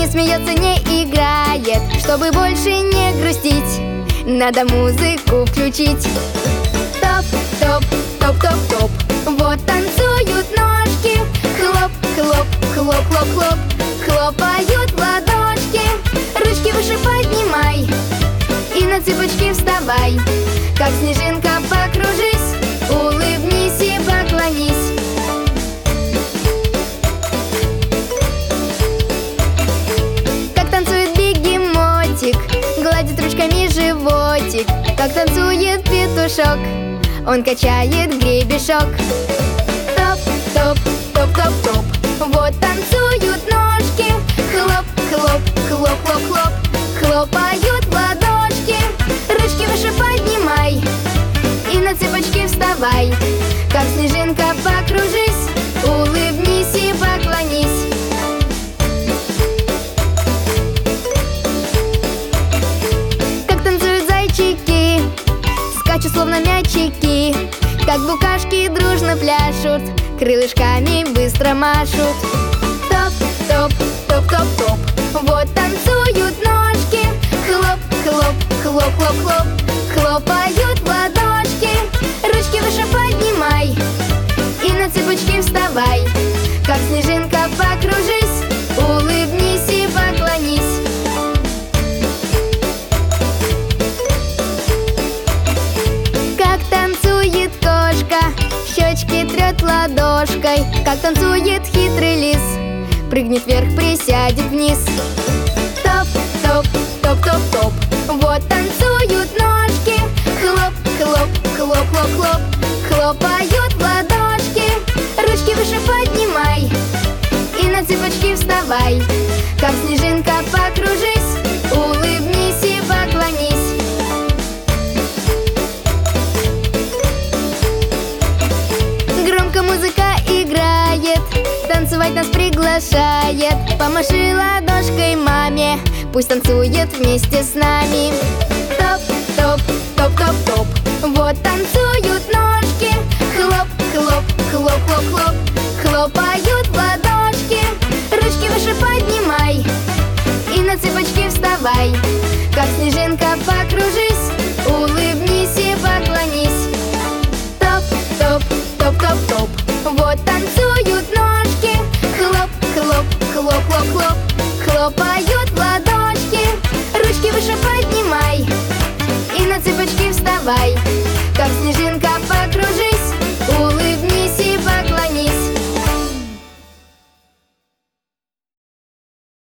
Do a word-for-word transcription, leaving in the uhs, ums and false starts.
не смеется, не играет. Чтобы больше не грустить, надо музыку включить. Топ, топ, топ, топ, топ. Вот танцуют ножки. Хлоп, хлоп, хлоп, хлоп, хлоп. Хлопают ладошки. Ручки выше поднимай и на цыпочки вставай. Как снежинка покружись, улыбнись и поклонись. Как танцует бегемотик, гладит ручками животик. Как танцует петушок, он качает гребешок. Топ, топ, топ, топ, топ. Вот танцуют ножки. Хлоп, хлоп, хлоп, хлоп, хлоп. Хлопают ладошки. Ручки выше поднимай и на цыпочки вставай. Как снежинка покружись, улыбнись и поклонись. Как танцуют зайчики, скачут словно мячики. Как букашки дружно пляшут, крылышками быстро машут. Топ, топ, топ, топ, топ. Вот танцуют ножки. Хлоп, хлоп, хлоп, хлоп, хлоп. Хлопают ладошки. Ручки выше поднимай и на цыпочки вставай. Как снежинка покружись, улыбнись и поклонись. Как танцует кошка, щечки трет ладошкой. Как танцует хитрый лис, прыгнет вверх, присядет вниз. Топ, топ, топ, топ, топ. Вот танцуют ножки. Хлоп, хлоп, хлоп, хлоп, хлоп. Хлопают ладошки. Ручки выше поднимай и на цыпочки вставай. Как снежинка покружись, улыбнись и поклонись. Громко музыка играет, танцевать нас приглашает. Помаши ладошкой маме, пусть танцует вместе с нами. Топ, топ, топ, топ, топ. Вот танцуют ножки. Хлоп, хлоп, хлоп, хлоп, хлоп. Хлопают ладошки. Ручки выше поднимай и на цыпочки вставай. Как снежинка покружись,